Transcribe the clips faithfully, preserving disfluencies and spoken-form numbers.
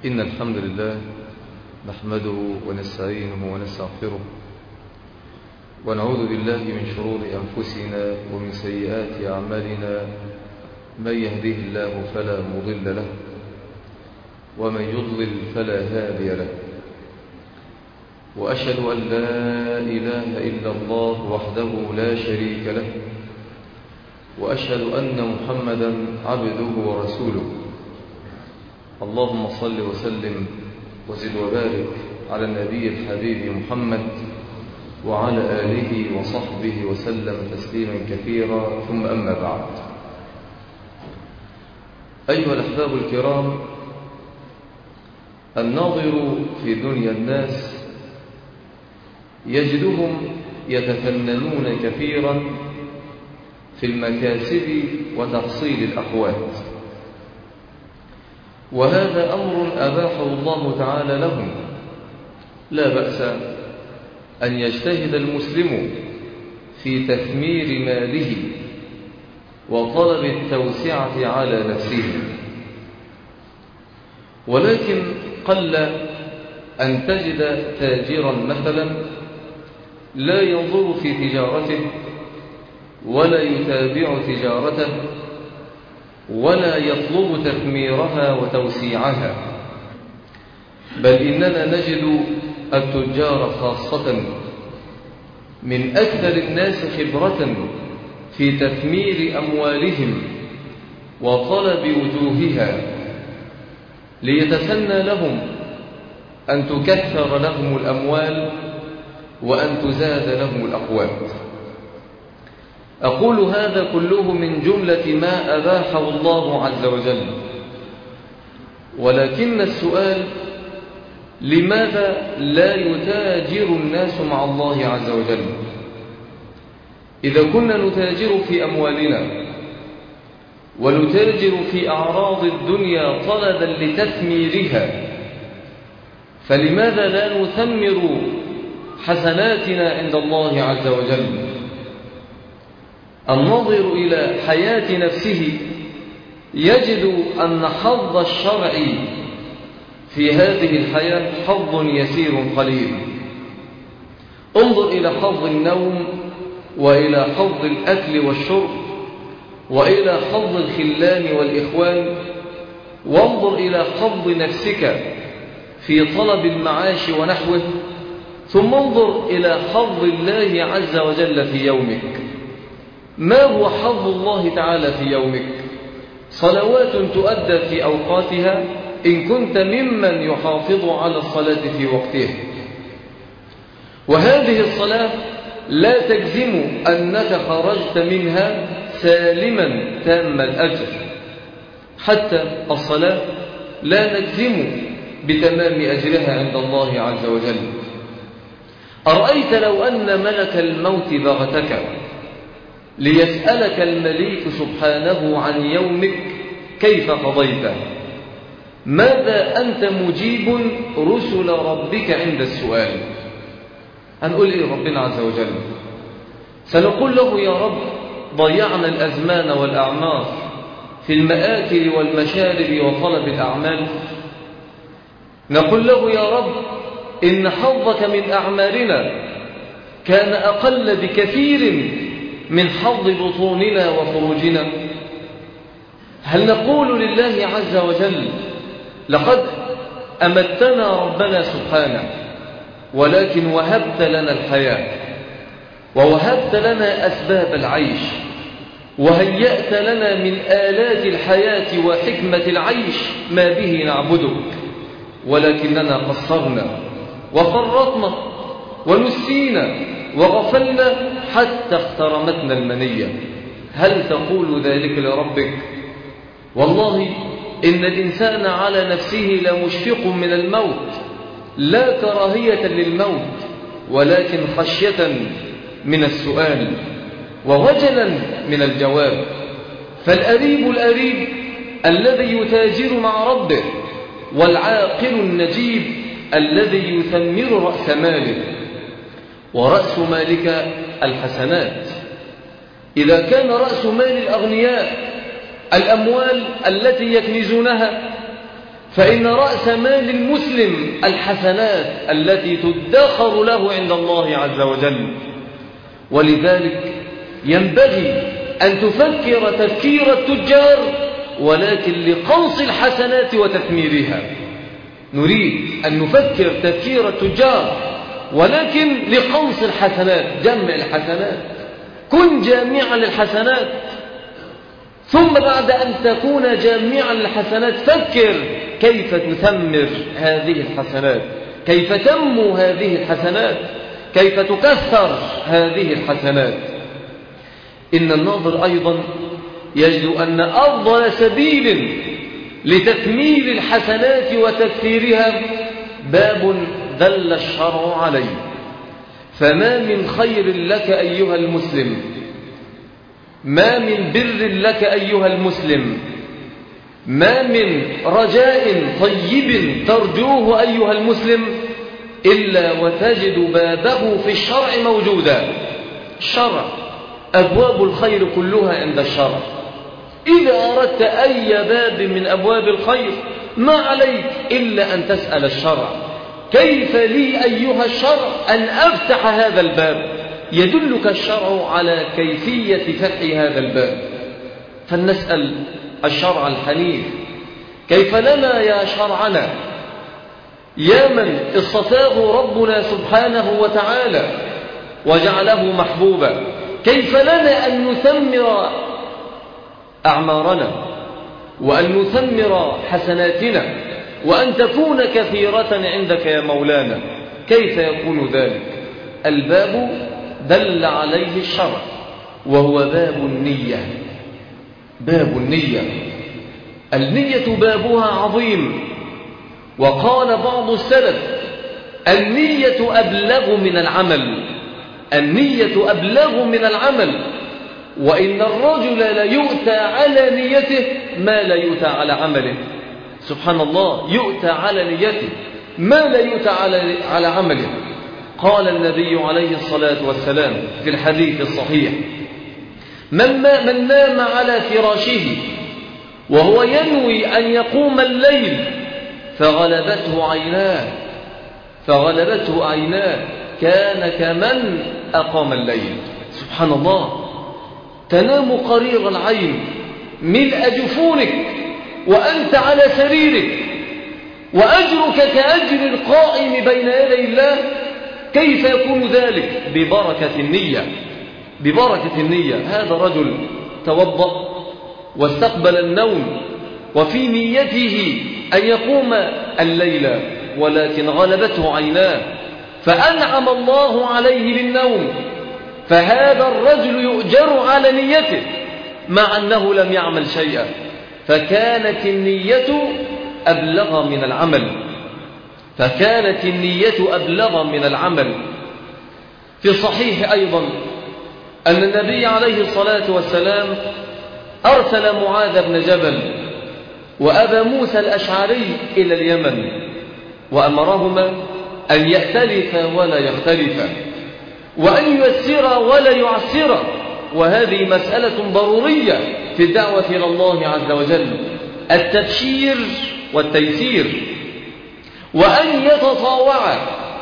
إن الحمد لله نحمده ونستعينه ونستغفره ونعوذ بالله من شرور أنفسنا ومن سيئات أعمالنا. من يهده الله فلا مضل له ومن يضلل فلا هادي له، وأشهد أن لا إله إلا الله وحده لا شريك له، وأشهد أن محمدا عبده ورسوله. اللهم صل وسلم وزد وبارك على النبي الحبيب محمد وعلى آله وصحبه وسلم تسليما كثيرا، ثم أما بعد. أيها الأحباب الكرام، الناظر في دنيا الناس يجدهم يتفننون كثيرا في المكاسب وتحصيل الأقوات، وهذا أمر أباحه الله تعالى لهم. لا بأس أن يجتهد المسلم في تثمير ماله وطلب التوسعة على نفسه، ولكن قل أن تجد تاجرا مثلا لا ينظر في تجارته ولا يتابع تجارته ولا يطلب تثميرها وتوسيعها، بل إننا نجد التجار خاصة من أكثر الناس خبرة في تثمير أموالهم وطلب وجوهها، ليتسنى لهم أن تكثر لهم الأموال وأن تزاد لهم الأقوات. أقول هذا كله من جملة ما أباحه الله عز وجل، ولكن السؤال: لماذا لا يتاجر الناس مع الله عز وجل؟ إذا كنا نتاجر في أموالنا ونتاجر في أعراض الدنيا طلبا لتثميرها، فلماذا لا نثمر حسناتنا عند الله عز وجل؟ الناظر إلى حياة نفسه يجد أن حظ الشرع في هذه الحياة حظ يسير قليل. انظر إلى حظ النوم، وإلى حظ الأكل والشرب، وإلى حظ الخلان والإخوان، وانظر إلى حظ نفسك في طلب المعاش ونحوه، ثم انظر إلى حظ الله عز وجل في يومك. ما هو حظ الله تعالى في يومك؟ صلوات تؤدى في أوقاتها إن كنت ممن يحافظ على الصلاة في وقتها، وهذه الصلاة لا تجزم أنك خرجت منها سالما تام الأجر، حتى الصلاة لا نجزم بتمام أجرها عند الله عز وجل. أرأيت لو أن ملك الموت بغتك ليسألك المليك سبحانه عن يومك كيف قضيته، ماذا أنت مجيب رسل ربك عند السؤال؟ هنقول إيه ربنا عز وجل؟ سنقول له: يا رب، ضيعنا الأزمان والأعمار في المآكل والمشارب وطلب الأعمال. نقول له: يا رب، إن حظك من أعمالنا كان أقل بكثير من حظ بطوننا وفروجنا. هل نقول لله عز وجل: لقد أمتنا ربنا سبحانه، ولكن وهبت لنا الحياة ووهبت لنا أسباب العيش وهيأت لنا من آلات الحياة وحكمة العيش ما به نعبدك، ولكننا قصرنا وفرطنا ونسينا وغفلنا حتى اخترمتنا المنية. هل تقول ذلك لربك؟ والله إن الإنسان على نفسه لمشفق من الموت، لا كراهية للموت، ولكن خشية من السؤال ووجلا من الجواب. فالأريب الأريب الذي يتاجر مع ربه، والعاقل النجيب الذي يثمر رأس ماله، ورأس مالك الحسنات. إذا كان رأس مال الأغنياء الأموال التي يكنزونها، فإن رأس مال المسلم الحسنات التي تدخر له عند الله عز وجل. ولذلك ينبغي أن تفكر تفكير التجار، ولكن لقنص الحسنات وتثميرها. نريد أن نفكر تفكير التجار ولكن لقنص الحسنات، جمع الحسنات، كن جامعا للحسنات. ثم بعد أن تكون جامعا للحسنات فكر كيف تثمر هذه الحسنات، كيف تنمو هذه الحسنات، كيف تكثر هذه الحسنات. إن الناظر أيضا يجد أن أفضل سبيل لتثمير الحسنات وتكثيرها باب دل الشرع عليه. فما من خير لك أيها المسلم، ما من بر لك أيها المسلم، ما من رجاء طيب ترجوه أيها المسلم إلا وتجد بابه في الشرع موجودا. الشرع أبواب الخير كلها عند الشرع. إذا أردت أي باب من أبواب الخير ما عليك إلا أن تسأل الشرع: كيف لي أيها الشرع أن أفتح هذا الباب؟ يدلك الشرع على كيفية فتح هذا الباب. فلنسأل الشرع الحنيف: كيف لنا يا شرعنا يا من اصطفاه ربنا سبحانه وتعالى وجعله محبوبا، كيف لنا أن نثمر أعمارنا وأن نثمر حسناتنا وأن تكون كثيرة عندك يا مولانا؟ كيف يكون ذلك؟ الباب دل عليه الشرع، وهو باب النية. باب النية، النية بابها عظيم. وقال بعض السلف: النية أبلغ من العمل. النية أبلغ من العمل. وإن الرجل ليؤتى على نيته ما لا يؤتى على عمله. سبحان الله، يؤتى على نيته ما لا يؤتى على على عمله. قال النبي عليه الصلاة والسلام في الحديث الصحيح: من, ما من نام على فراشه وهو ينوي أن يقوم الليل فغلبته عيناه فغلبته عيناه كان كمن أقام الليل. سبحان الله، تنام قرير العين ملء جفونك وأنت على سريرك وأجرك كأجر القائم بين يدي الله. كيف يكون ذلك؟ ببركة النية. ببركة النية. هذا رجل توضأ واستقبل النوم وفي نيته أن يقوم الليل، ولكن غلبته عيناه فأنعم الله عليه بالنوم، فهذا الرجل يؤجر على نيته مع أنه لم يعمل شيئا. فكانت النية أبلغ من العمل. فكانت النية أبلغ من العمل. في الصحيح أيضا أن النبي عليه الصلاة والسلام أرسل معاذ بن جبل وأبا موسى الأشعري إلى اليمن، وأمرهما أن يأتلفا ولا يختلفا، وأن ييسرا ولا يعسرا. وهذه مسألة ضرورية في الدعوة إلى الله عز وجل، التبشير والتيسير، وأن يتطاوعا.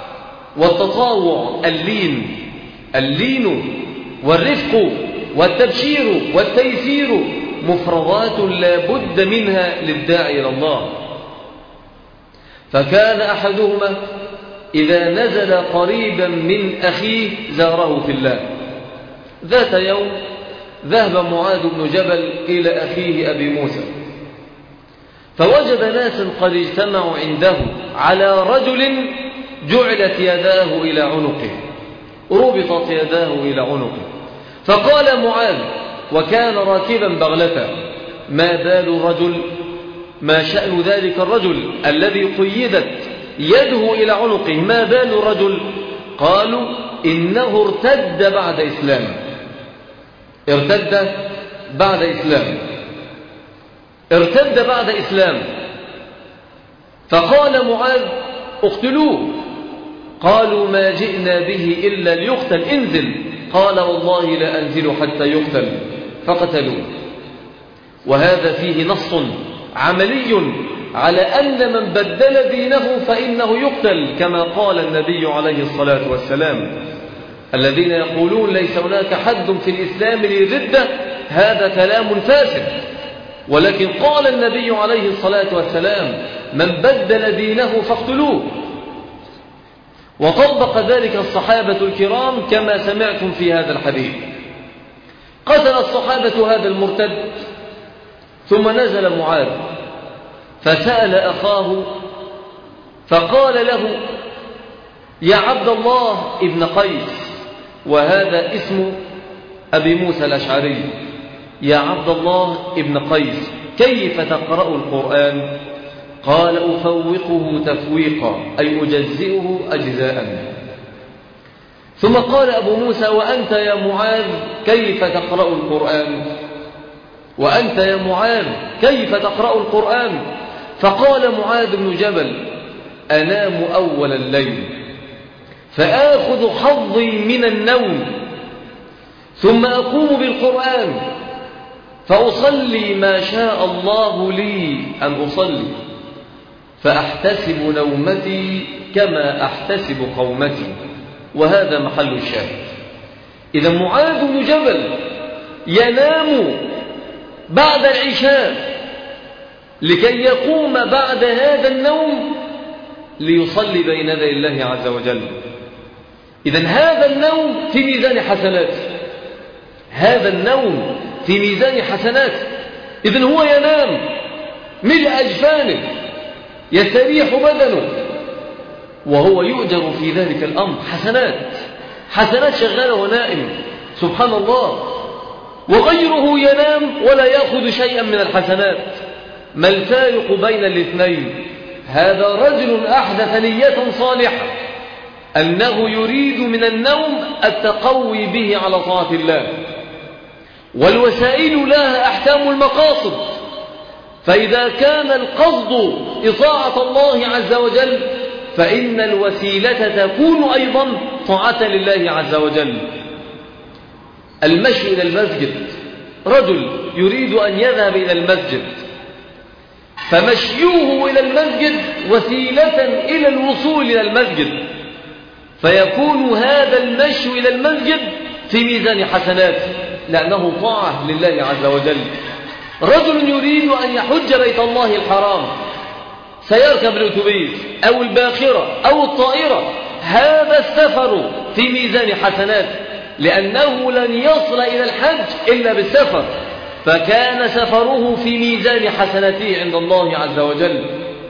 والتطاوع اللين اللين والرفق والتبشير والتيسير مفردات لا بد منها للداعي إلى الله. فكان أحدهما إذا نزل قريبا من أخيه زاره في الله. ذات يوم ذهب معاذ بن جبل إلى أخيه أبي موسى، فوجد ناسا قد اجتمعوا عنده على رجل جعلت يداه إلى عنقه، ربطت يداه إلى عنقه. فقال معاذ وكان راكبا بغلته: ما بال الرجل؟ ما شأن ذلك الرجل الذي قيدت يده إلى عنقه؟ ما بال الرجل؟ قالوا: إنه ارتد بعد إسلام. ارتد بعد إسلام ارتد بعد إسلام فقال معاذ: اقتلوه. قالوا: ما جئنا به إلا ليقتل، انزل. قال: والله لا أنزل حتى يقتل. فقتلوه. وهذا فيه نص عملي على أن من بدل دينه فإنه يقتل، كما قال النبي عليه الصلاة والسلام: الذين يقولون ليس هناك حد في الإسلام للردة، هذا كلام فاسد. ولكن قال النبي عليه الصلاة والسلام: من بدل دينه فاقتلوه. وطبق ذلك الصحابة الكرام كما سمعتم في هذا الحديث. قتل الصحابة هذا المرتد، ثم نزل معاذ فسأل أخاه فقال له: يا عبد الله ابن قيس، وهذا اسم أبي موسى الأشعري، يا عبد الله ابن قيس، كيف تقرأ القرآن؟ قال: أفوقه تفويقا، أي أجزئه أجزاء. ثم قال أبو موسى: وأنت يا معاذ كيف تقرأ القرآن؟ وأنت يا معاذ كيف تقرأ القرآن؟ فقال معاذ بن جبل: أنام أول الليل فآخذ حظي من النوم، ثم أقوم بالقرآن فأصلي ما شاء الله لي أن أصلي، فأحتسب نومتي كما أحتسب قومتي. وهذا محل الشاهد. إذا معاذ بن جبل ينام بعد العشاء لكي يقوم بعد هذا النوم ليصلي بين يدي الله عز وجل. إذا هذا النوم في ميزان حسنات، هذا النوم في ميزان حسنات. إذا هو ينام ملء أجفانه، يستريح بدنه، وهو يؤجر في ذلك الأمر حسنات، حسنات شغالة ونائم، سبحان الله. وغيره ينام ولا يأخذ شيئا من الحسنات. ما الفارق بين الاثنين؟ هذا رجل أحدث نية صالحة أنه يريد من النوم التقوي به على طاعة الله، والوسائل لها أحكام المقاصد. فإذا كان القصد إطاعة الله عز وجل فإن الوسيلة تكون أيضا طاعة لله عز وجل. المشي إلى المسجد، رجل يريد أن يذهب إلى المسجد، فمشيه إلى المسجد وسيلة إلى الوصول إلى المسجد، فيكون هذا المشي إلى المسجد في ميزان حسنات لأنه طاعة لله عز وجل. رجل يريد أن يحج بيت الله الحرام، سيركب الأتوبيس أو الباخرة أو الطائرة، هذا السفر في ميزان حسنات لأنه لن يصل إلى الحج إلا بالسفر، فكان سفره في ميزان حسناته عند الله عز وجل.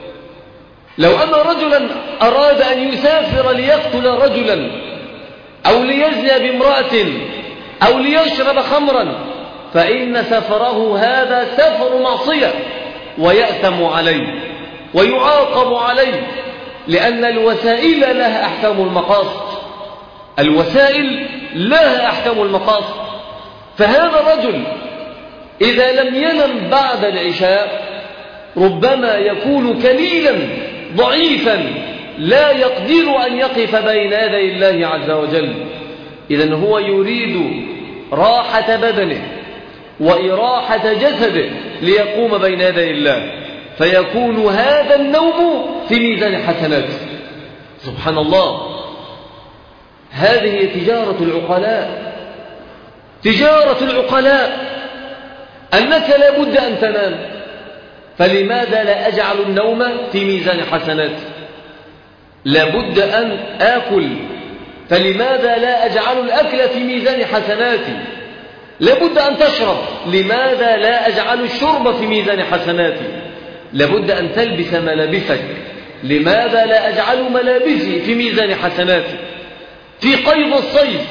لو أن رجلا أراد أن يسافر ليقتل رجلا أو ليزني بامرأة أو ليشرب خمرا فإن سفره هذا سفر معصية ويأثم عليه ويعاقب عليه، لأن الوسائل لها أحكام المقاصد، الوسائل لها أحكام المقاصد. فهذا الرجل إذا لم ينم بعد العشاء ربما يكون كليلا ضعيفا لا يقدر أن يقف بين يدي الله عز وجل. إذن هو يريد راحة بدنه وإراحة جسده ليقوم بين يدي الله، فيكون هذا النوم في ميزان حسناته. سبحان الله، هذه تجارة العقلاء، تجارة العقلاء، أنك لا بد أن تنام، فلماذا لا أجعل النوم في ميزان حسناتي؟ لا بد أن آكل، فلماذا لا أجعل الأكل في ميزان حسناتي؟ لا بد أن تشرب، لماذا لا أجعل الشرب في ميزان حسناتي؟ لا بد أن تلبس ملابسك، لماذا لا أجعل ملابسي في ميزان حسناتي؟ في قيض الصيف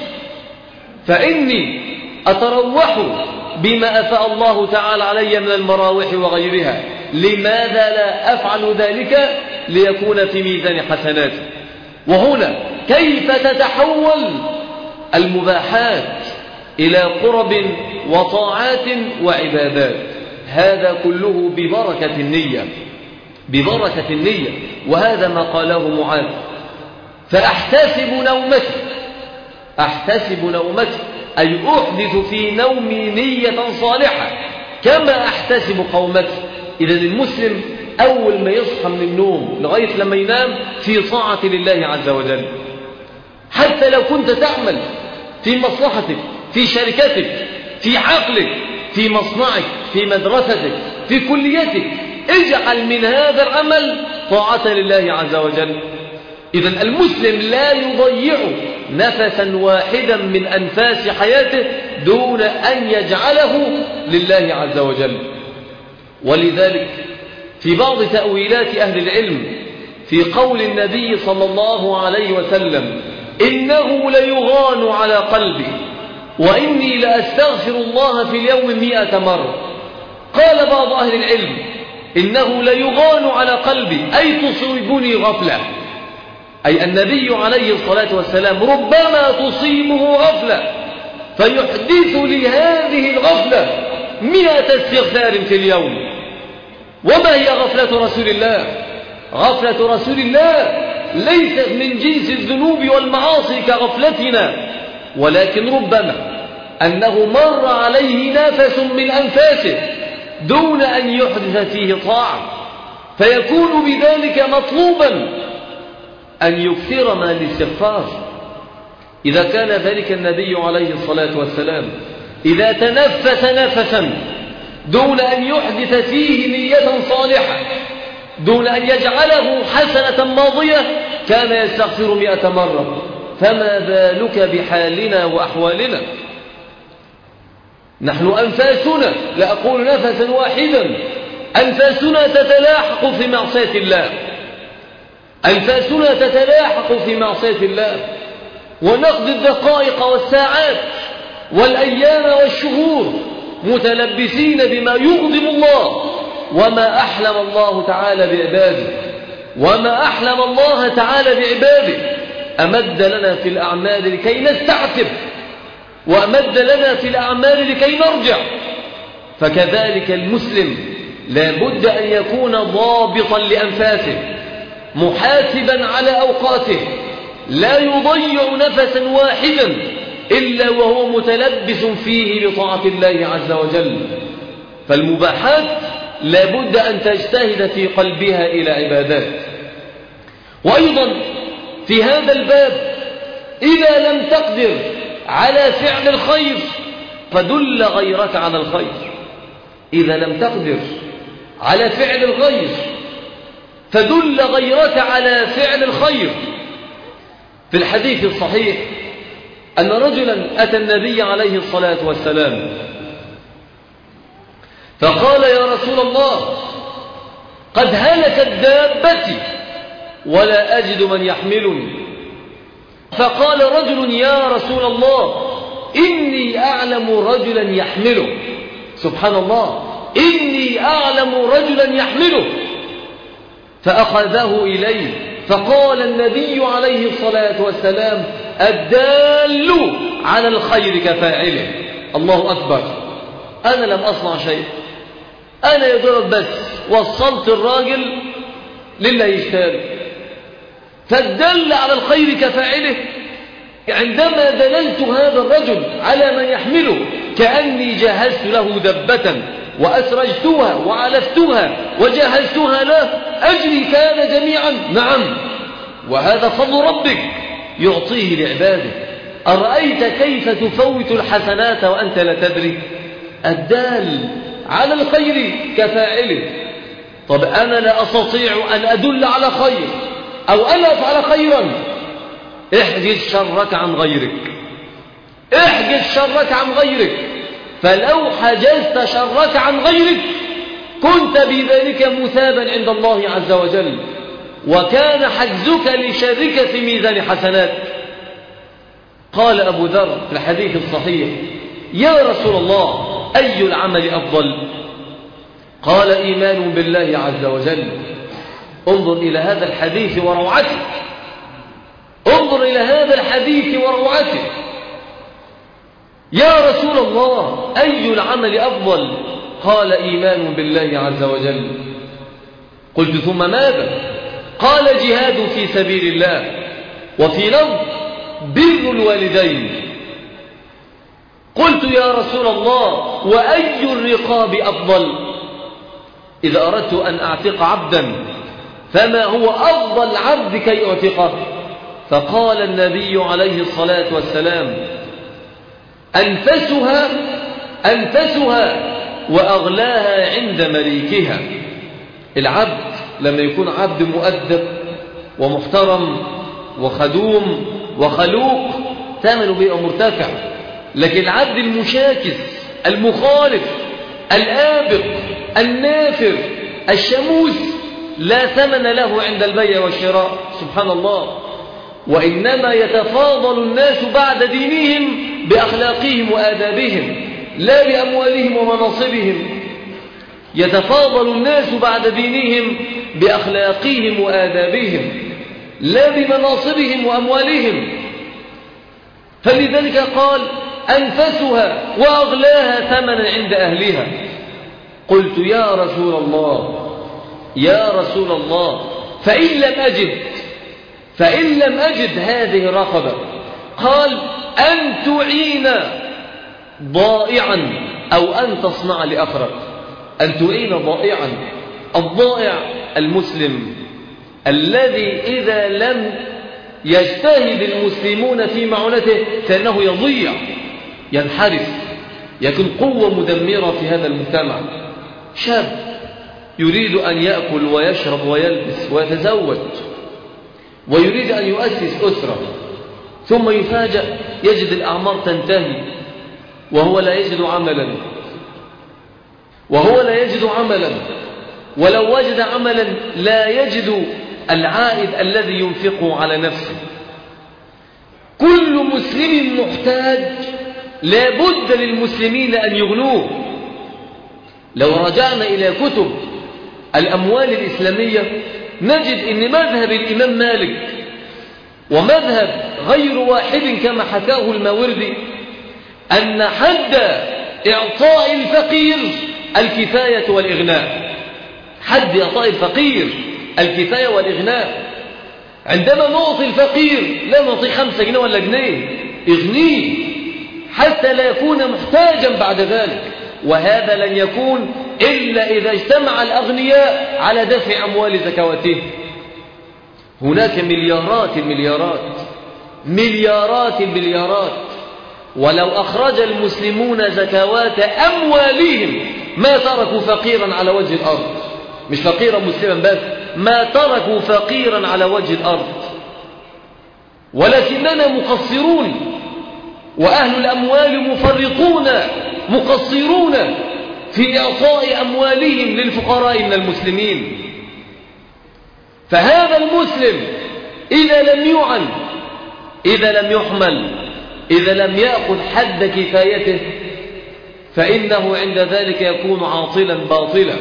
فإني أتروح بما أفاء الله تعالى علي من المراوح وغيرها، لماذا لا أفعل ذلك ليكون في ميزان حسناتي؟ وهنا كيف تتحول المباحات إلى قرب وطاعات وعبادات؟ هذا كله ببركة النية، ببركة النية. وهذا ما قاله معاذ: فأحتسب نومتي، أحتسب نومتي أي أحدث في نومي نية صالحة كما أحتسب قومتي. إذن المسلم أول ما يصحى من النوم لغاية لما ينام في طاعة لله عز وجل. حتى لو كنت تعمل في مصلحتك، في شركتك، في عقلك، في مصنعك، في مدرستك، في كليتك، اجعل من هذا العمل طاعة لله عز وجل. إذن المسلم لا يضيع نفسا واحدا من أنفاس حياته دون أن يجعله لله عز وجل. ولذلك في بعض تأويلات أهل العلم في قول النبي صلى الله عليه وسلم إنه ليغان على قلبي وإني لأستغفر الله في اليوم مئة مرة، قال بعض أهل العلم إنه ليغان على قلبي أي تصيبني غفلة، أي النبي عليه الصلاة والسلام ربما تصيبه غفلة فيحدث لهذه الغفلة مئة استغفار في اليوم. وما هي غفلة رسول الله؟ غفلة رسول الله ليست من جنس الذنوب والمعاصي كغفلتنا، ولكن ربما أنه مر عليه نفس من أنفاسه دون أن يحدث فيه طاعة، فيكون بذلك مطلوبا أن يكثر من الاستغفار. إذا كان ذلك النبي عليه الصلاة والسلام إذا تنفس نفسا دون أن يحدث فيه نية صالحة، دون أن يجعله حسنة ماضية، كان يستغفر مئة مرة، فما بالك بحالنا وأحوالنا؟ نحن أنفاسنا، لا أقول نفسا واحدا، أنفاسنا تتلاحق في معصية الله، أنفاسنا تتلاحق في معصية الله، ونقضي الدقائق والساعات والأيام والشهور متلبسين بما يغضب الله. وما أحلم الله تعالى بعباده، وما أحلم الله تعالى بعباده أمد لنا في الأعمال لكي نستعتب، وأمد لنا في الأعمال لكي نرجع. فكذلك المسلم لا بد أن يكون ضابطا لأنفاسه، محاسبا على أوقاته، لا يضيع نفسا واحدا إلا وهو متلبس فيه بطاعة الله عز وجل. فالمباحات لا بد أن تجتهد في قلبها إلى عبادات. وأيضا في هذا الباب إذا لم تقدر على فعل الخير فدل غيرك على الخير. إذا لم تقدر على فعل الخير فدل غيرك على فعل الخير. في الحديث الصحيح أن رجلا أتى النبي عليه الصلاة والسلام فقال يا رسول الله قد هلكت دابتي ولا أجد من يحملني. فقال رجل يا رسول الله إني أعلم رجلا يحمله. سبحان الله، إني أعلم رجلا يحمله. فأخذه إليه فقال النبي عليه الصلاة والسلام الدال على الخير كفاعله. الله أكبر، أنا لم أصنع شيء، أنا يضرب بس وصلت الراجل لله يشتغل. فالدل على الخير كفاعله، عندما دللت هذا الرجل على من يحمله كأني جهزت له دبة وأسرجتها وعلفتها وجهزتها له، أجري كان جميعا. نعم، وهذا فضل ربك يعطيه لعباده. أرأيت كيف تفوت الحسنات وأنت لا تدري؟ الدال على الخير كفاعله. طب أنا لا أستطيع أن أدل على خير أو أن أفعل خيرا، احجز شرك عن غيرك، احجز شرك عن غيرك. فلو حجزت شرك عن غيرك كنت بذلك مثابا عند الله عز وجل، وكان حجزك لشرك في ميزان حسنات. قال أبو ذر في الحديث الصحيح يا رسول الله أي العمل أفضل؟ قال إيمان بالله عز وجل. انظر إلى هذا الحديث وروعته، انظر إلى هذا الحديث وروعته. يا رسول الله أي العمل أفضل؟ قال إيمان بالله عز وجل. قلت ثم ماذا؟ قال جهاد في سبيل الله، وفي لفظ بر الوالدين. قلت يا رسول الله وأي الرقاب أفضل؟ إذا أردت أن أعتق عبدا فما هو أفضل عبد كي أعتقه؟ فقال النبي عليه الصلاة والسلام أنفسها أنفسها وأغلاها عند مليكها. العبد لما يكون عبد مؤدب ومحترم وخدوم وخلوق ثمنه بيبقى مرتفع، لكن العبد المشاكس المخالف الآبق النافر الشموس لا ثمن له عند البيع والشراء. سبحان الله. وإنما يتفاضل الناس بعد دينهم بأخلاقهم وآدابهم لا بأموالهم ومناصبهم. يتفاضل الناس بعد دينهم بأخلاقهم وآدابهم لا بمناصبهم وأموالهم. فلذلك قال أنفسها وأغلاها ثمنا عند أهلها. قلت يا رسول الله يا رسول الله فإن لم أجد فإن لم أجد هذه الرقبة؟ قال أن تعين ضائعا أو أن تصنع لأخرك. أن تعين ضائعا. الضائع المسلم الذي إذا لم يجتهد المسلمون في معونته فإنه يضيع ينحرف يكون قوة مدمرة في هذا المجتمع. شاب يريد أن يأكل ويشرب ويلبس ويتزوج ويريد أن يؤسس أسرة، ثم يفاجأ يجد الأعمار تنتهي وهو لا يجد عملا وهو لا يجد عملا ولو وجد عملا لا يجد العائد الذي ينفقه على نفسه. كل مسلم محتاج، لا بد للمسلمين أن يغنوه. لو رجعنا إلى كتب الأموال الإسلامية نجد أن مذهب الإمام مالك ومذهب غير واحد كما حكاه الماوردي أن حد إعطاء الفقير الكفاية والإغناء. حد إعطاء الفقير الكفاية والإغناء. عندما نعطي الفقير لا نعطي خمسة جنيه ولا جنيه، اغنيه حتى لا يكون محتاجا بعد ذلك. وهذا لن يكون إلا إذا اجتمع الأغنياء على دفع أموال زكواتهم. هناك مليارات المليارات مليارات المليارات، ولو أخرج المسلمون زكوات أموالهم ما تركوا فقيرا على وجه الأرض. مش فقيرا مسلما بس، ما تركوا فقيرا على وجه الأرض. ولكننا مقصرون، وأهل الأموال مفرطون مقصرون في إعطاء أموالهم للفقراء من المسلمين. فهذا المسلم إذا لم يعن، إذا لم يحمل، إذا لم يأخذ حد كفايته فإنه عند ذلك يكون عاطلا باطلا،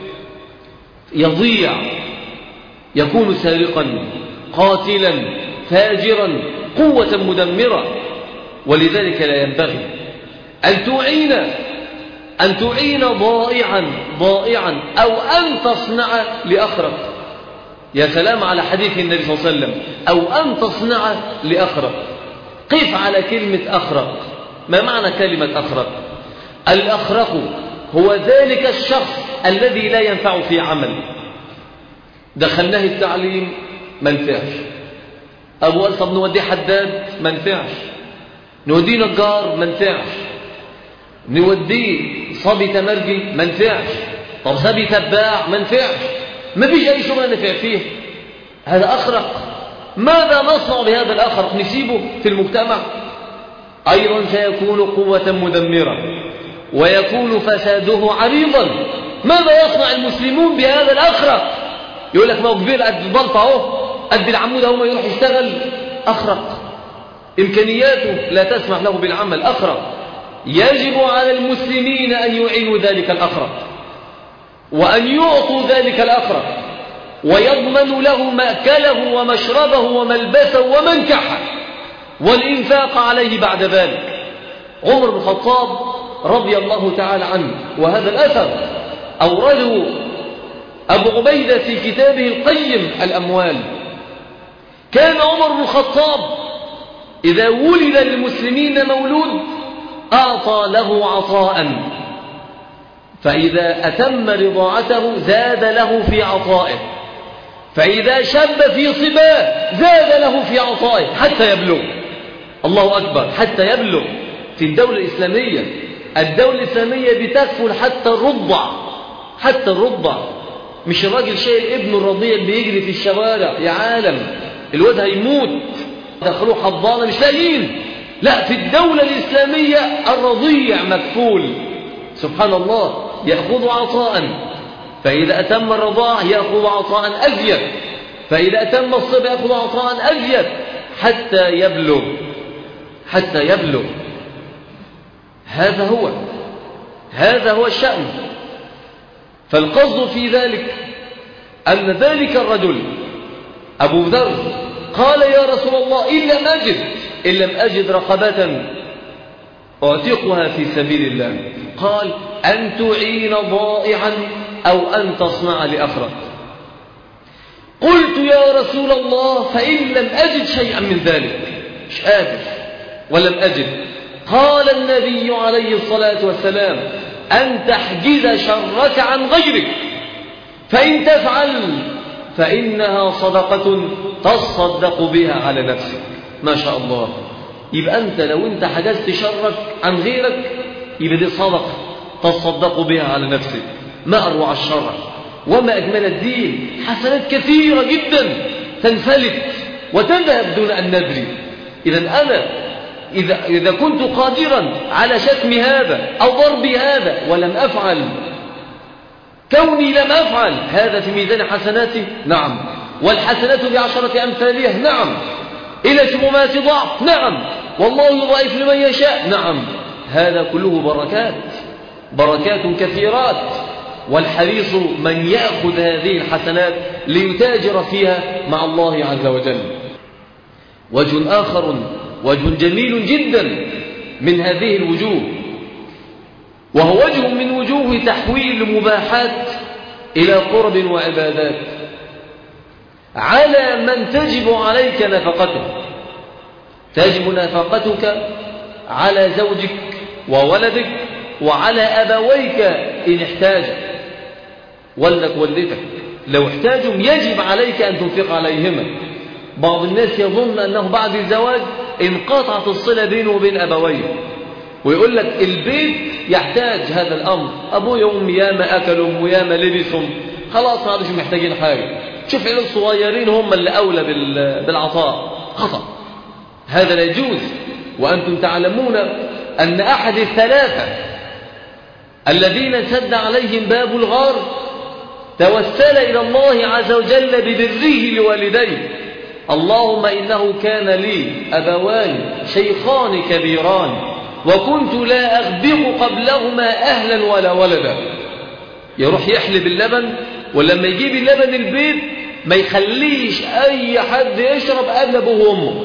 يضيع، يكون سارقا قاتلا فاجرا قوة مدمرة. ولذلك لا ينبغي أن تعين أن تعين ضائعا ضائعا أو أن تصنع لأخرك. يا سلام على حديث النبي صلى الله عليه وسلم أو أن تصنع لأخرك. قف على كلمة أخرق. ما معنى كلمة أخرق؟ الأخرق هو ذلك الشخص الذي لا ينفع في عمل. دخلناه التعليم ما نفعش، أبو قال طب نوديه حداد ما نفعش، نوديه نجار ما نفعش، نوديه صبي تمرجي ما نفعش، طب صبي تباع ما نفعش، ما فيش أي شغل نفع فيه. هذا أخرق. ماذا نصنع بهذا الأخرق؟ نسيبه في المجتمع؟ أيضا سيكون قوة مدمرة ويكون فساده عريضا. ماذا يصنع المسلمون بهذا الأخرق؟ يقول لك ما هو كبير قد البلطة اهو، قد العمود اهو، ما يروح يشتغل. أخرق، إمكانياته لا تسمح له بالعمل. أخرق. يجب على المسلمين أن يعينوا ذلك الأخرق وأن يعطوا ذلك الأخرق ويضمنوا له مأكله ومشربه وملبسه ومنكحه والإنفاق عليه بعد ذلك. عمر بن الخطاب رضي الله تعالى عنه، وهذا الأثر أورده أبو عبيدة في كتابه القيم الأموال. كان عمر بن الخطاب إذا ولد للمسلمين مولود أعطى له عطاء فإذا أتم رضاعته زاد له في عطائه، فإذا شب في صباه زاد له في عطائه حتى يبلغ. الله أكبر، حتى يبلغ. في الدولة الإسلامية الدولة الإسلامية بتكفل حتى الرضع، حتى الرضع. مش الراجل شايل ابنه الرضيع بيجري في الشوارع، يا عالم الواد هيموت، دخلوه حضانة مش لاقيين. لا، في الدولة الإسلامية الرضيع مكفول. سبحان الله، يأخذ عطاء، فإذا أتم الرضاع يأخذ عطاء أزيد، فإذا أتم الصبا يأخذ عطاء أزيد حتى يبلغ، حتى يبلغ. هذا هو هذا هو الشأن. فالقصد في ذلك أن ذلك الرجل أبو ذر قال يا رسول الله إن لم أجد إن لم أجد رقبة أعتقها في سبيل الله، قال أن تعين ضائعا أو أن تصنع لأخرك. قلت يا رسول الله فإن لم أجد شيئا من ذلك، مش قادر ولم أجد. قال النبي عليه الصلاة والسلام أن تحجز شرك عن غيرك، فإن تفعل فإنها صدقة تصدق بها على نفسك. ما شاء الله. يبقى أنت لو أنت حجزت شرك عن غيرك يبقى دي صدقة تصدق بها على نفسك. ما أروع الشرع وما أجمل الدين، حسنات كثيرة جدا تنفلت وتذهب دون أن ندري. إذا أنا إذا, إذا كنت قادرا على شتم هذا أو ضرب هذا ولم أفعل، كوني لم أفعل هذا في ميزان حسناتي، نعم، والحسنات بعشرة أمثالها، نعم، إلى سبعمائة ضعف، نعم، والله يضاعف لمن يشاء، نعم. هذا كله بركات، بركات كثيرات. والحريص من يأخذ هذه الحسنات ليتاجر فيها مع الله عز وجل. وجه آخر، وجه جميل جدا من هذه الوجوه، وهو وجه من وجوه تحويل المباحات إلى قرب وعبادات على من تجب عليك نفقته. تجب نفقتك على زوجك وولدك وعلى أبويك إن احتاجوا، ولدك والدتك لو احتاجوا يجب عليك أن تنفق عليهما. بعض الناس يظن أنه بعد الزواج انقطعت الصلة بينه وبين أبويه، ويقول لك البيت يحتاج هذا الأمر، أبويا وأمي ياما أكلوا وياما لبسهم، خلاص ما عادوش محتاجين حاجة، شوف عيال الصغيرين هم اللي أولى بالعطاء. خطأ، هذا لا يجوز. وأنتم تعلمون أن أحد الثلاثة الذين سد عليهم باب الغار توسل إلى الله عز وجل ببره لوالديه. اللهم إنه كان لي أبوان شيخان كبيران وكنت لا أغبق قبلهما أهلا ولا ولدا. يروح يحلب اللبن، ولما يجيب اللبن البيت ما يخليش أي حد يشرب قبل أبوه وأمه.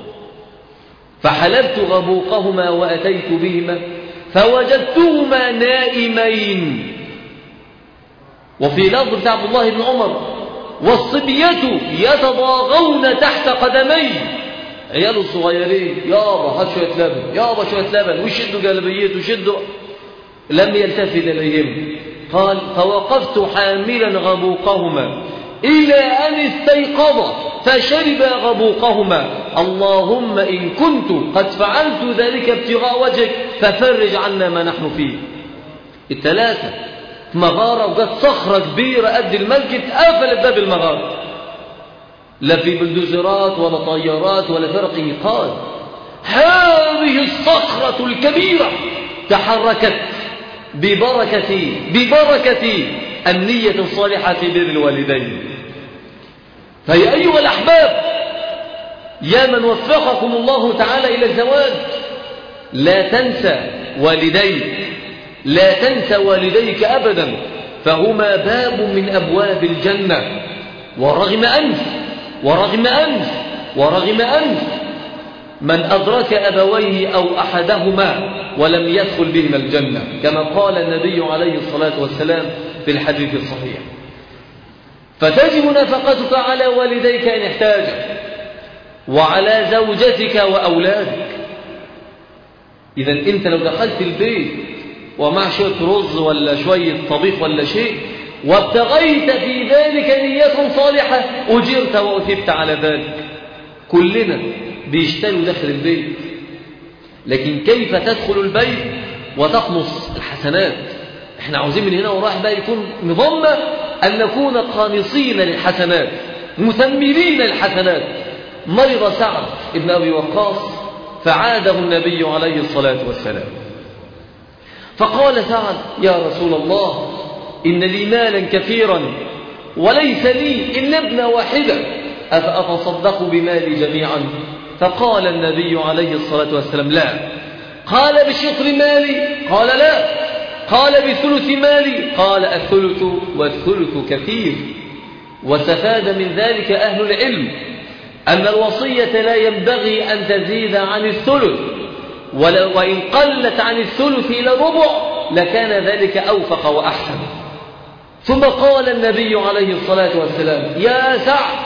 فحلبت غبوقهما وأتيت بهما فوجدتهما نائمين. وفي لفظ بتاع عبد الله بن عمر والصبية يتضاغون تحت قدمي، عيال الصغيرين يابا هات شوية لبن، يابا شوية لبن، ويشدوا جلبيته ويشدوا، لم يلتفت إليهم. قال فوقفت حاملا غبوقهما إلى أن استيقظ فشرب غبوقهما. اللهم إن كنت قد فعلت ذلك ابتغاء وجهك ففرج عنا ما نحن فيه. الثلاثة مغارة وجت صخرة كبيرة قد المسجد قفلت باب المغارة، لا في بلدوزرات ولا طيارات ولا فرق إنقاذ. هذه الصخرة الكبيرة تحركت ببركة ببركة النية الصالحة بر الوالدين. فيا أيها الأحباب، يا من وفقكم الله تعالى إلى الزواج، لا تنسى والديك، لا تنسى والديك أبدا، فهما باب من أبواب الجنة. ورغم أنف ورغم أنف ورغم أنف من أدرك أبويه أو أحدهما ولم يدخل بهما الجنة، كما قال النبي عليه الصلاة والسلام في الحديث الصحيح. فتجب نفقتك على والديك إن احتاجت، وعلى زوجتك وأولادك. إذا أنت لو دخلت البيت ومع شوية رز ولا شوية طبيخ ولا شيء، وابتغيت في ذلك نية صالحة أجرت وأثبت على ذلك. كلنا بيشتروا داخل البيت، لكن كيف تدخل البيت وتقنص الحسنات؟ احنا عاوزين من هنا وراح بقى يكون نظامنا أن نكون قانصين للحسنات، مثمرين للحسنات. مرض سعد ابن أبي وقاص فعاده النبي عليه الصلاة والسلام، فقال سعد: يا رسول الله، إن لي مالا كثيرا وليس لي إلا ابنة واحدة، أفأتصدق بمالي جميعا؟ فقال النبي عليه الصلاة والسلام: لا. قال: بشطر مالي؟ قال: لا. قال: بثلث مالي؟ قال: الثلث والثلث كثير. واستفاد من ذلك أهل العلم أن الوصية لا ينبغي أن تزيد عن الثلث، وإن قلت عن الثلث إلى ربع لكان ذلك أوفق وأحسن. ثم قال النبي عليه الصلاة والسلام: يا سعد،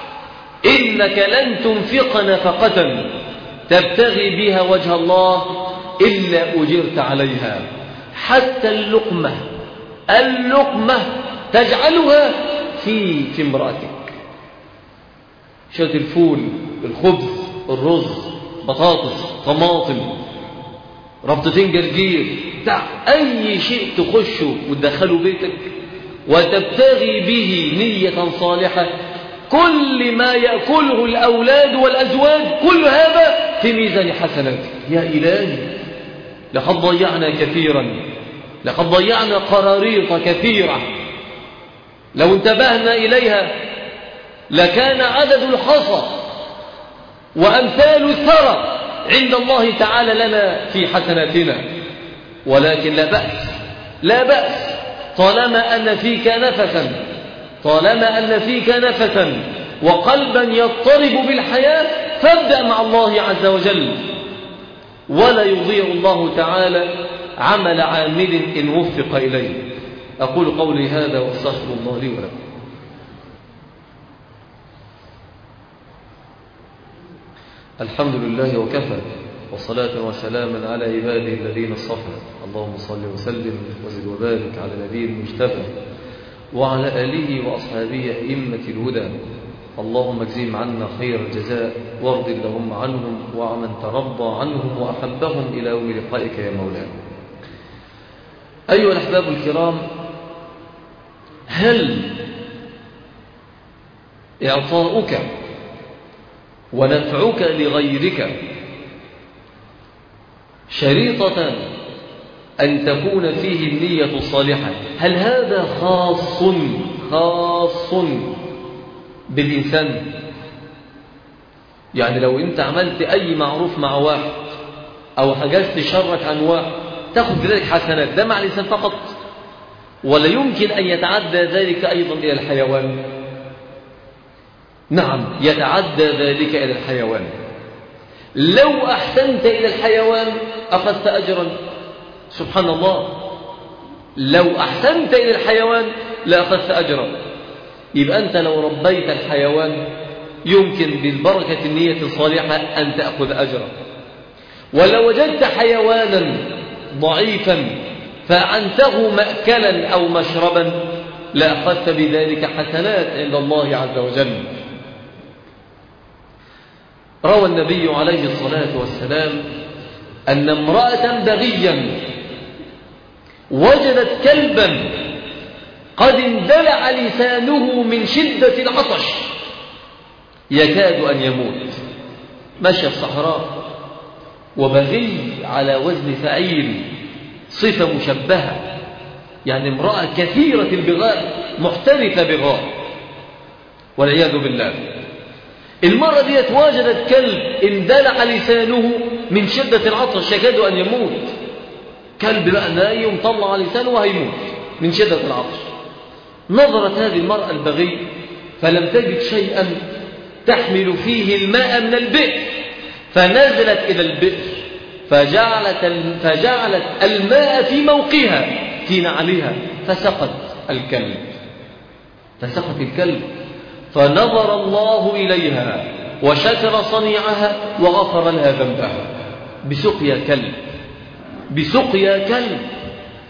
إنك لن تنفق نفقة تبتغي بها وجه الله إلا أجرت عليها، حتى اللقمة اللقمة تجعلها في في امرأتك. شوية الفول، الخبز، الرز، بطاطس، طماطم، ربطتين جرجير، أي شيء تخشه وتدخله بيتك وتبتغي به نية صالحة، كل ما يأكله الأولاد والأزواج كل هذا في ميزان حسناتك. يا إلهي، لقد ضيعنا كثيرا، لقد ضيعنا قراريط كثيرة لو انتبهنا إليها لكان عدد الحصى وأمثال الثرى عند الله تعالى لنا في حسناتنا. ولكن لا بأس، لا بأس طالما أن فيك نفسا، طالما أن فيك نفسا وقلبا يضطرب بالحياة، فابدأ مع الله عز وجل، ولا يضيع الله تعالى عمل عامل إن وفق إليه. أقول قولي هذا وأستغفر الله لي ولكم. الحمد لله وكفى، وصلاة وسلاما على عباده الذين اصطفى. اللهم صل وسلم وزد وبارك على نبي المجتبى وعلى آله وأصحابه أئمة الهدى. اللهم اجزهم عنا خير الجزاء، وارض اللهم عنهم وعمن ترضى عنهم وأحبهم إلى يوم لقائك يا مولانا. أيها الأحباب الكرام، هل إعطاؤك ونفعك لغيرك شريطة أن تكون فيه النية الصالحة، هل هذا خاص خاص بالإنسان؟ يعني لو أنت عملت أي معروف مع واحد أو حجزت شرك عن واحد تأخذ بذلك حسنات، ده مع الإنسان فقط، ولا يمكن أن يتعدى ذلك أيضا إلى الحيوان؟ نعم، يتعدى ذلك إلى الحيوان. لو أحسنت إلى الحيوان أخذت أجرا، سبحان الله، لو أحسنت إلى الحيوان لأخذت أجرا. يبقى أنت لو ربيت الحيوان يمكن بالبركة النية الصالحة أن تأخذ أجرا، ولو وجدت حيوانا ضعيفا فأعنته مأكلا أو مشربا لأخذت بذلك حسنات عند الله عز وجل. روى النبي عليه الصلاة والسلام أن امرأة بغيا وجدت كلبا قد اندلع لسانه من شدة العطش يكاد أن يموت، مشى الصحراء وبغي على وزن فعيل، صفة مشبهة، يعني امرأة كثيرة البغاء، محترفة بغاء والعياذ بالله. المرة دي وجدت كلب اندلع لسانه من شدة العطش يكاد أن يموت، كلب بقى نايم طلع لسانه وهيموت من شدة العطش. نظرت هذه المرأة البغي فلم تجد شيئا تحمل فيه الماء من البئر، فنزلت إلى البئر فجعلت, فجعلت الماء في موقها في نعلها فسقط الكلب فسقط الكلب فنظر الله إليها وشكر صنيعها وغفر لها ذنبها بسقيا كلب بسقيا كلب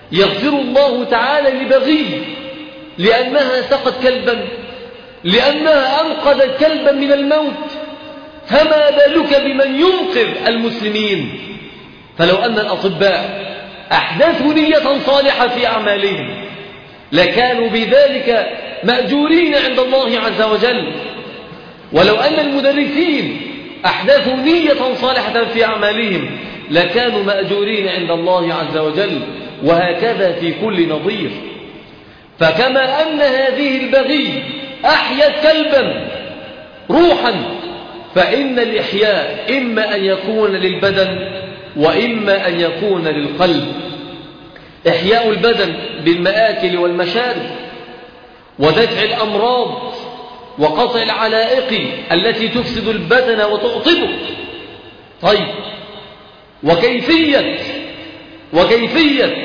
يغفر الله تعالى لبغي لأنها سقت كلبا، لأنها أنقذت كلبا من الموت، فما بالك بمن ينقذ المسلمين؟ فلو أن الأطباء أحدثوا نية صالحة في أعمالهم لكانوا بذلك مأجورين عند الله عز وجل. ولو أن المدرسين أحدثوا نية صالحة في أعمالهم لكانوا مأجورين عند الله عز وجل، وهكذا في كل نظير. فكما أن هذه البغي أحيت كلبا روحا، فإن الإحياء إما أن يكون للبدن وإما أن يكون للقلب. إحياء البدن بالمآكل والمشارب ودفع الأمراض وقطع العلائق التي تفسد البدن وتعطبه. طيب، وكيفية وكيفية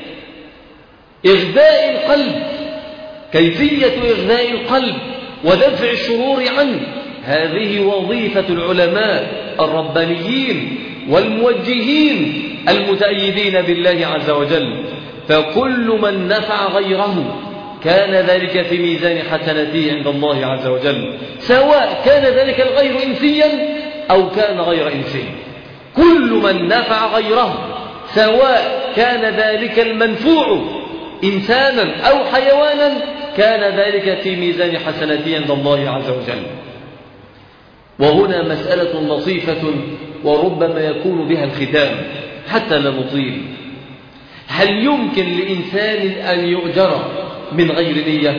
إغذاء القلب، كيفية إغذاء القلب ودفع الشرور عنه، هذه وظيفة العلماء الربانيين والموجهين المتأيدين بالله عز وجل. فكل من نفع غيره كان ذلك في ميزان حسناته عند الله عز وجل، سواء كان ذلك الغير إنسيا أو كان غير إنسي. كل من نفع غيره سواء كان ذلك المنفوع إنسانا أو حيوانا كان ذلك في ميزان حسناته عند الله عز وجل. وهنا مسألة لطيفة وربما يكون بها الختام حتى لا نطيل. هل يمكن لإنسان أن يؤجر من غير نية؟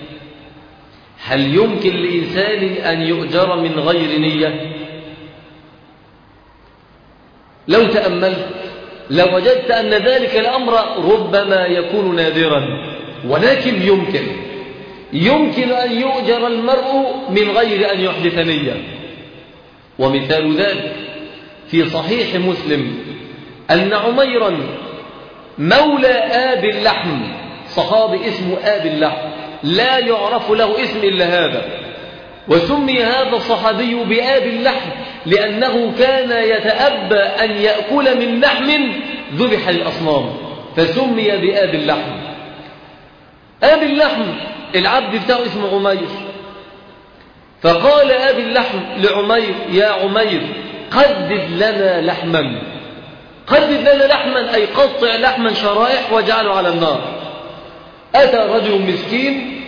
هل يمكن لإنسان أن يؤجر من غير نية؟ لو تأملت لوجدت أن ذلك الأمر ربما يكون نادرا، ولكن يمكن يمكن أن يؤجر المرء من غير أن يحدث نية. ومثال ذلك في صحيح مسلم أن عميرا مولى آب اللحم، صحابي اسمه آب اللحم لا يعرف له اسم إلا هذا، وسمي هذا الصحابي بآب اللحم لأنه كان يتأبى أن يأكل من لحم ذبح للأصنام، فسمي بآب اللحم. آب اللحم العبد بتاعه اسمه عمير، فقال آب اللحم لعمير: يا عمير قدد لنا لحما، قدد لنا لحما أي قطع لحما شرائح واجعله على النار. أتى رجل مسكين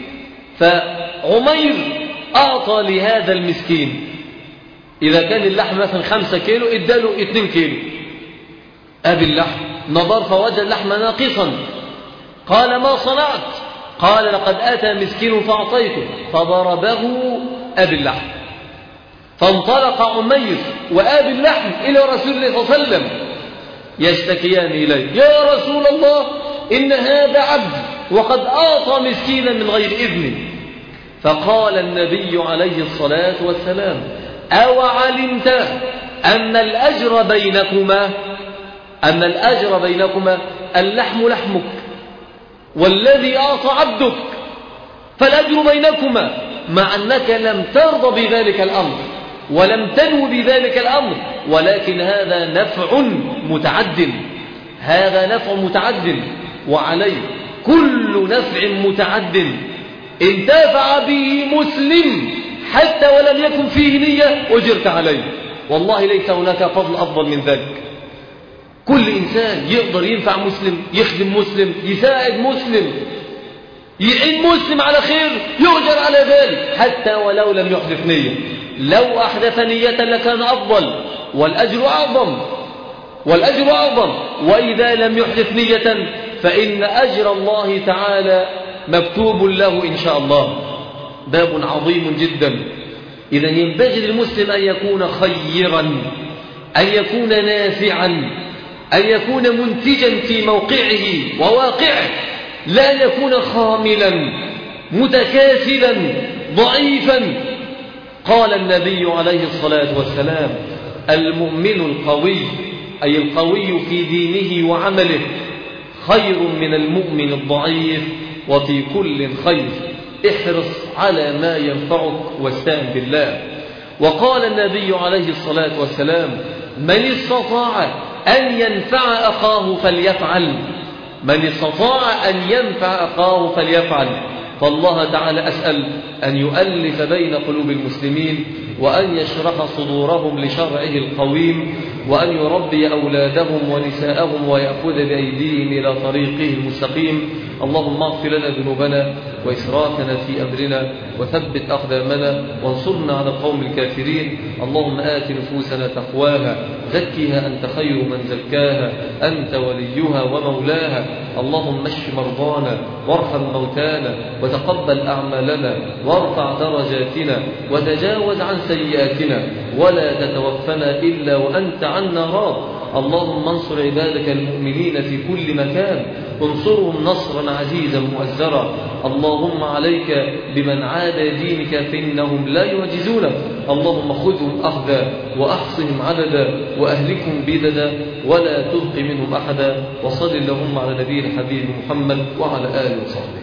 فعمير أعطى لهذا المسكين، إذا كان اللحم مثلا خمسة كيلو اداله اتنين كيلو. أبي اللحم نظر فوجد اللحم ناقصا، قال: ما صنعت؟ قال: لقد أتى مسكين فأعطيته، فضربه أبي اللحم. فانطلق عمير وأبي اللحم إلى رسول الله صلى الله عليه وسلم يشتكيان إليه: يا رسول الله، إن هذا عبد وقد أعطى مسكينا من غير إذن. فقال النبي عليه الصلاة والسلام: أو علمت أن الأجر بينكما أن الأجر بينكما اللحم لحمك والذي أعطى عبدك، فالأجر بينكما، مع أنك لم ترضى بذلك الأمر ولم تنو بذلك الأمر، ولكن هذا نفع متعد، هذا نفع متعد، وعليه كل نفع متعد انتفع به مسلم حتى ولم يكن فيه نية أجرت عليه. والله ليس هناك فضل أفضل من ذلك. كل إنسان يقدر ينفع مسلم، يخدم مسلم، يساعد مسلم، يعين مسلم على خير، يؤجر على ذلك حتى ولو لم يحدث نية. لو أحدث نية لكان أفضل والأجر أعظم والأجر أعظم وإذا لم يحدث نية فإن أجر الله تعالى مكتوب له إن شاء الله. باب عظيم جدا. إذا ينبغي للمسلم أن يكون خيرا، أن يكون نافعا، أن يكون منتجا في موقعه وواقعه، لا يكون خاملا متكاسلا ضعيفا. قال النبي عليه الصلاة والسلام: المؤمن القوي، أي القوي في دينه وعمله، خير من المؤمن الضعيف، وفي كل خير. احرص على ما ينفعك واستعن بالله. وقال النبي عليه الصلاة والسلام: من استطاع أن ينفع أخاه فليفعل، من استطاع أن ينفع أخاه فليفعل. فالله تعالى أسأل أن يؤلف بين قلوب المسلمين، وأن يشرح صدورهم لشرعه القويم، وأن يربي أولادهم ونساءهم ويأخذ بأيديهم إلى طريقه المستقيم. اللهم اغفر لنا ذنوبنا وإسرافنا في أمرنا، وثبت أقدامنا، وانصرنا على القوم الكافرين. اللهم آت نفوسنا تقواها، زكها أنت خير من زكاها، أنت وليها ومولاها. اللهم اشف مرضانا وارحم موتانا، وتقبل أعمالنا، وارفع درجاتنا، وتجاوز عن سيئاتنا، ولا تتوفنا إلا وأنت عنا راض. اللهم انصر عبادك المؤمنين في كل مكان، انصرهم نصرا عزيزا مؤزرا. اللهم عليك بمن عادى دينك فإنهم لا يعجزونك. اللهم خذهم أخذا وأحصهم عددا وأهلكهم بددا، ولا تبق منهم أحدا. وصل اللهم على نبي الحبيب محمد وعلى آله وصحبه.